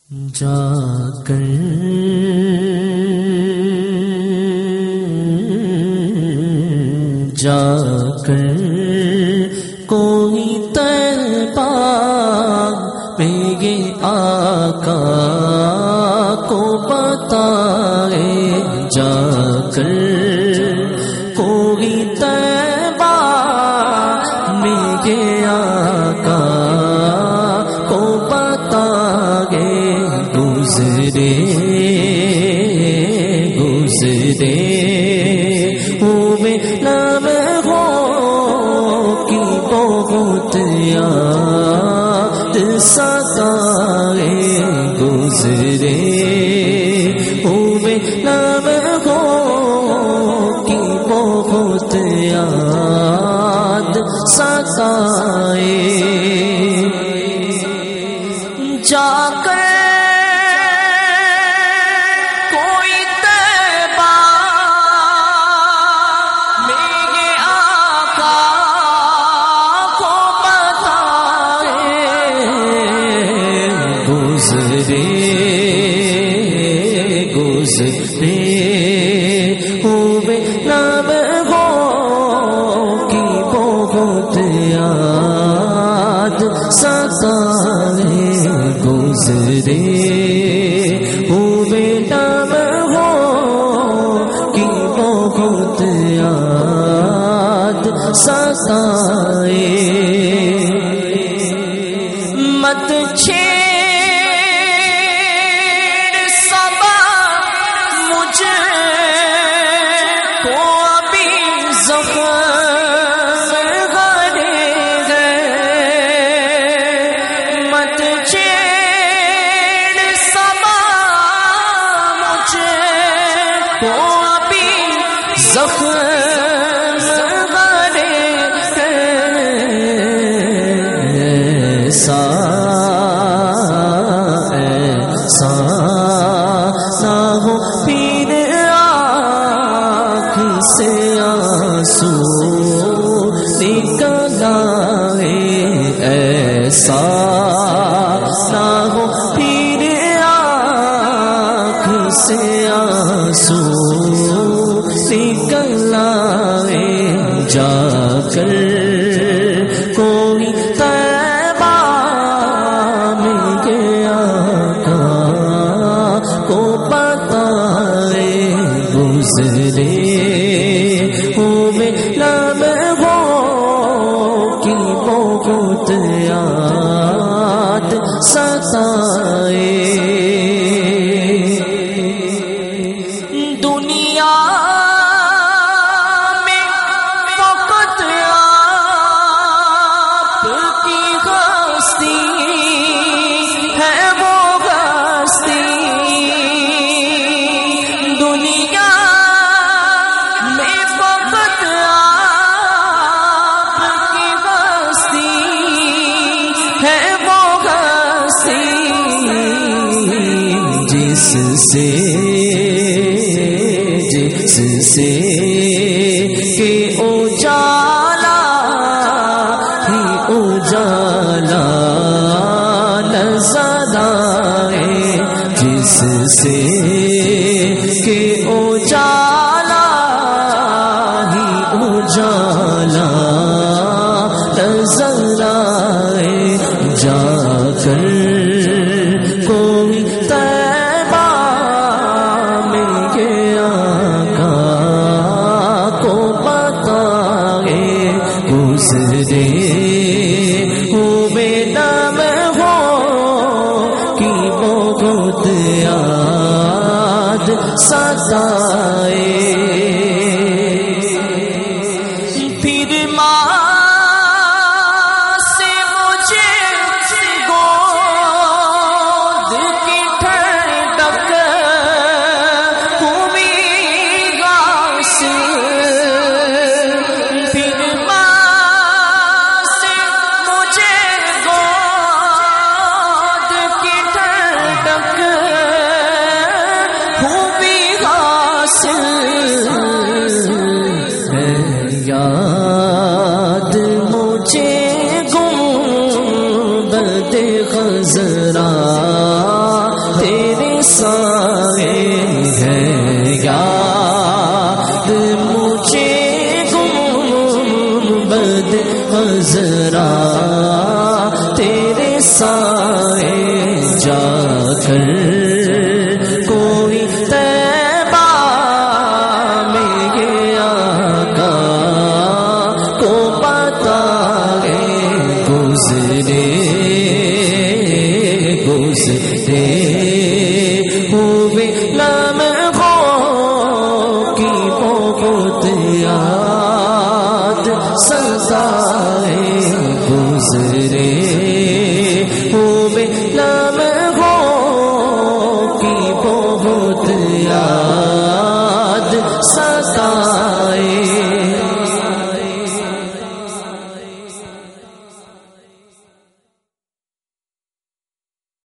جا کر کوئی طیبہ میرے آقا کو بتائے، جا کر کوئی طیبہ میرے آقا کو بتائے، گزرے ہوئے لمحوں کی بہت یاد ستائے، گزرے ہوئے لمحوں کی بہت یاد ستائے، جا کر گزرے ہوئے لمحوں کی بہت یاد ستائے، گزرے ہوئے لمحوں کی بہت یاد ستائے، مت ایسا نہ ہو پھر آنکھ سے آنسو نکل آئے، جا کر کوئی طیبہ میرے آقا کو بتائے، گزرے ہوئے لمحوں کی بہت یاد ستائے، دنیا میں فقط آپ کی ہستی ہے، وہ ہستی دنیا میں فقط آپ کی ہستی ہے، وہ ہستی جس سے کہ اجالا ہی اجالا نظر آئے، جس سے کہ اجالا ہی اجالا نظر آئے، جا کر کوئی طیبہ میرے آقا کو بتائے، گزرے ہوئے لمحوں کی بہت یاد ستائے، پھر ماں سے مجھے گود کی ٹھنڈک ہوئی غافل، پھر ماں سے مجھے گود کی ٹھنڈک ہوئی غافل، چل